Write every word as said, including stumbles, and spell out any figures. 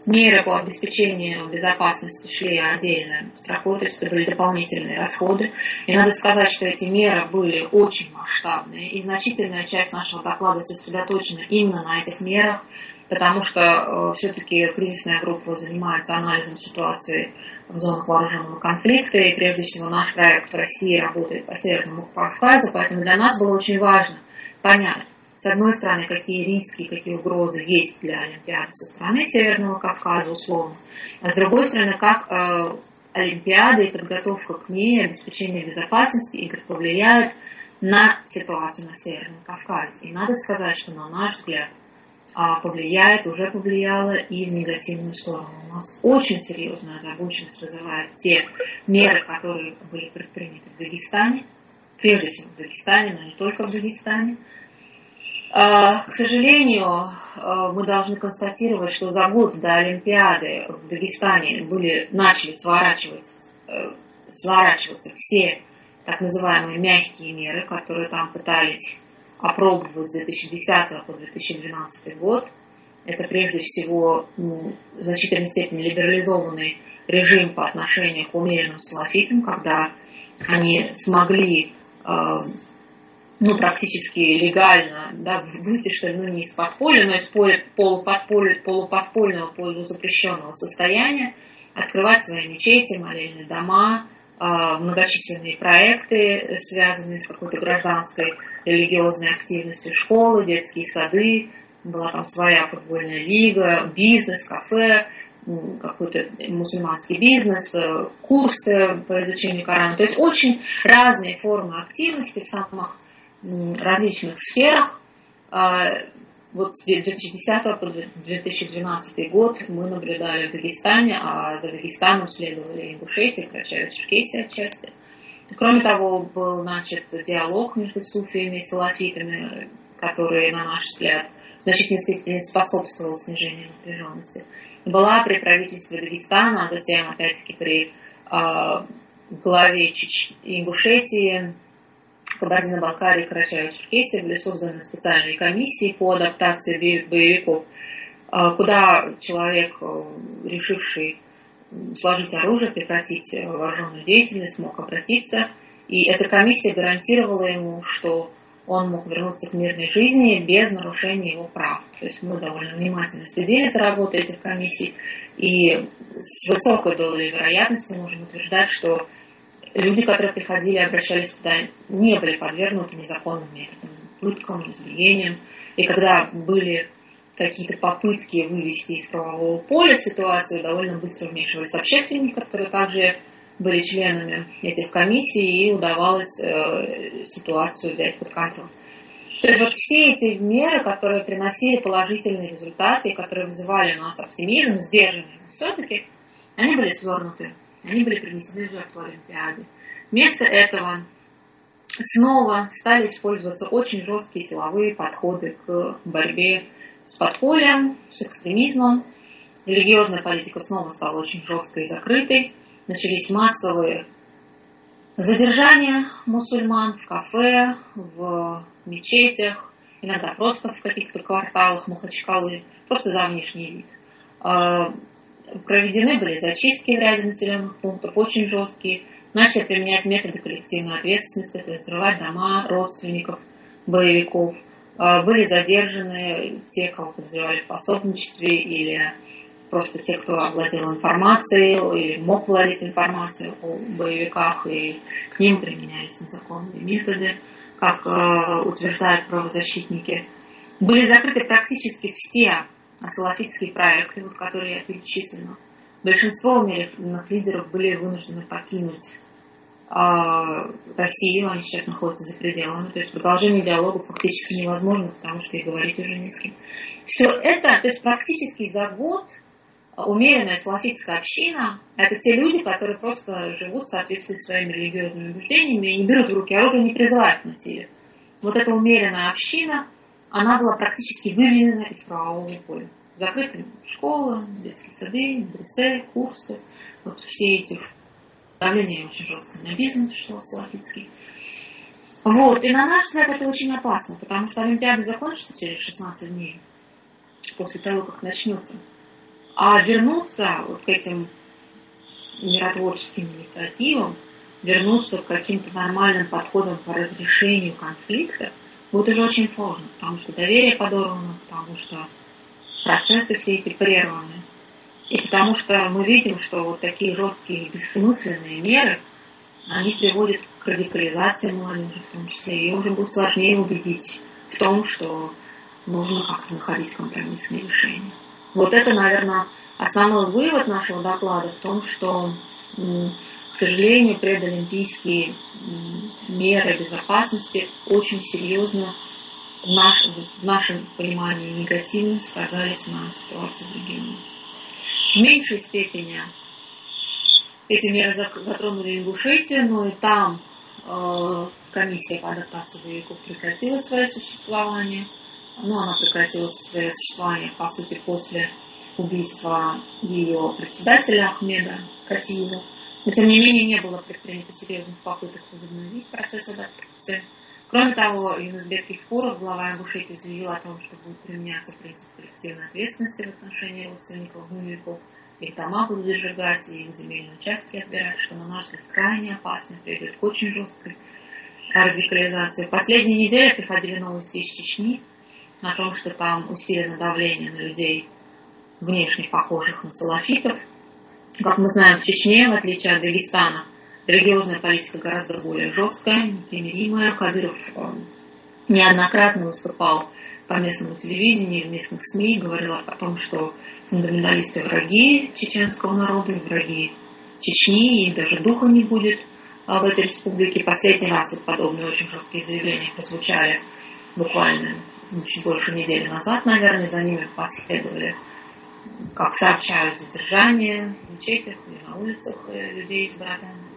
меры по обеспечению безопасности шли отдельно строкой, то есть это были дополнительные расходы. И надо сказать, что эти меры были очень масштабные, и значительная часть нашего доклада сосредоточена именно на этих мерах, потому что э, все-таки кризисная группа занимается анализом ситуации в зонах вооруженного конфликта, и прежде всего наш проект в России работает по Северному Кавказу, поэтому для нас было очень важно понять, с одной стороны, какие риски, какие угрозы есть для Олимпиады со стороны Северного Кавказа, условно, а с другой стороны, как э, Олимпиада и подготовка к ней, обеспечение безопасности игр повлияют на ситуацию на Северном Кавказе. И надо сказать, что, на наш взгляд, повлияет, уже повлияло и в негативную сторону. У нас очень серьезная озабоченность вызывают те меры, которые были предприняты в Дагестане, прежде всего в Дагестане, но не только в Дагестане. К сожалению, мы должны констатировать, что за год до Олимпиады в Дагестане были, начали сворачиваться, сворачиваться все так называемые мягкие меры, которые там пытались опробовать с две тысячи десятого по две тысячи двенадцатый год. Это прежде всего ну, в значительной степени либерализованный режим по отношению к умеренным салафитам, когда они смогли э, ну, практически легально да, выйти, что ли, ну, не из подполья, но из полуподпольного, полуподпольного, полузапрещенного состояния, открывать свои мечети, молельные дома, э, многочисленные проекты, связанные с какой-то гражданской религиозной активностью, школы, детские сады, была там своя футбольная лига, бизнес, кафе, какой-то мусульманский бизнес, курсы по изучению Корана. То есть очень разные формы активности в самых различных сферах. Вот с две тысячи десятого по две тысячи двенадцатый год мы наблюдали в Дагестане, а за Дагестаном следовали Ингушетия, Карачаево-Черкесия отчасти. Кроме того, был начат диалог между суфиями и салафитами, который, на наш взгляд, в значительной степени способствовал снижению напряженности. Была при правительстве Дагестана, а затем, опять-таки, при э, главе Чеч... Ингушетии, Кабардино-Балкарии, Карачаево-Черкесии были созданы специальные комиссии по адаптации боевиков, э, куда человек, решивший сложить оружие, прекратить вооруженную деятельность, мог обратиться. И эта комиссия гарантировала ему, что он мог вернуться к мирной жизни без нарушения его прав. То есть мы довольно внимательно следили за работой этих комиссий. И с высокой долей вероятности можем утверждать, что люди, которые приходили и обращались туда, не были подвергнуты незаконным методам, пыткам, избиениям. И когда были какие-то попытки вывести из правового поля ситуацию, довольно быстро вмешивались общественники, которые также были членами этих комиссий, и удавалось э, ситуацию взять под контроль. То есть вот все эти меры, которые приносили положительные результаты, которые вызывали у нас оптимизм, сдержанный, все-таки они были свернуты, они были принесены в жертву Олимпиады. Вместо этого снова стали использоваться очень жесткие силовые подходы к борьбе с подпольем, с экстремизмом. Религиозная политика снова стала очень жесткой и закрытой. Начались массовые задержания мусульман в кафе, в мечетях, иногда просто в каких-то кварталах Махачкалы, просто за внешний вид. Проведены были зачистки в ряде населенных пунктов, очень жесткие. Начали применять методы коллективной ответственности, то есть взрывать дома родственников боевиков. Были задержаны те, кого подозревали в пособничестве, или просто те, кто овладел информацией, или мог владеть информацией о боевиках, и к ним применялись незаконные методы, как э, утверждают правозащитники. Были закрыты практически все салафитские проекты, вот, которые я перечислила. Большинство умеренных лидеров были вынуждены покинуть Россию, они сейчас находятся за пределами, то есть продолжение диалога фактически невозможно, потому что и говорить уже не с кем. Все это, то есть практически за год умеренная салафитская община — это те люди, которые просто живут в соответствии с своими религиозными убеждениями и не берут в руки оружие, не призывают к насилию. Вот эта умеренная община, она была практически выведена из правового поля. Закрыты школы, детские сады, медресе, курсы, вот все эти. Давление очень жесткое на бизнес, что салафитский. Вот. И на наш взгляд это очень опасно, потому что Олимпиада закончится через шестнадцать дней, после того, как начнется. А вернуться вот к этим миротворческим инициативам, вернуться к каким-то нормальным подходам по разрешению конфликта будет уже очень сложно, потому что доверие подорвано, потому что процессы все эти прерваны. И потому что мы видим, что вот такие жесткие бессмысленные меры, они приводят к радикализации молодежи в том числе. Ее уже будет сложнее убедить в том, что нужно как-то находить компромиссные решения. Вот это, наверное, основной вывод нашего доклада в том, что, к сожалению, предолимпийские меры безопасности очень серьезно в нашем, в нашем понимании негативно сказались на ситуации в регионе. В меньшей степени эти меры затронули Ингушетию, но и там э, комиссия по адаптации боевиков прекратила свое существование. Ну, она прекратила свое существование, по сути, после убийства ее председателя Ахмеда Катиева. Но, тем не менее, не было предпринято серьезных попыток возобновить процесс адаптации. Кроме того, Юнусбек Кикфуров, глава Ингушетии, заявил о том, что будет применяться принцип коллективной ответственности в отношении родственников боевиков. Их дома будут сжигать, и их земельные участки отбирать, что, на наш взгляд, крайне опасно, приведет к очень жесткой радикализации. В последние недели приходили новости из Чечни о том, что там усилено давление на людей, внешне похожих на салафитов. Как мы знаем, в Чечне, в отличие от Дагестана, религиозная политика гораздо более жесткая, непримиримая. Кадыров неоднократно выступал по местному телевидению, в местных СМИ, говорил о том, что фундаменталисты враги чеченского народа, враги Чечни, и даже духа не будет в этой республике. Последний раз вот подобные очень жесткие заявления прозвучали буквально ну, чуть больше недели назад, наверное, за ними последовали, как сообщают, задержания в мечетях и на улицах людей с бородами.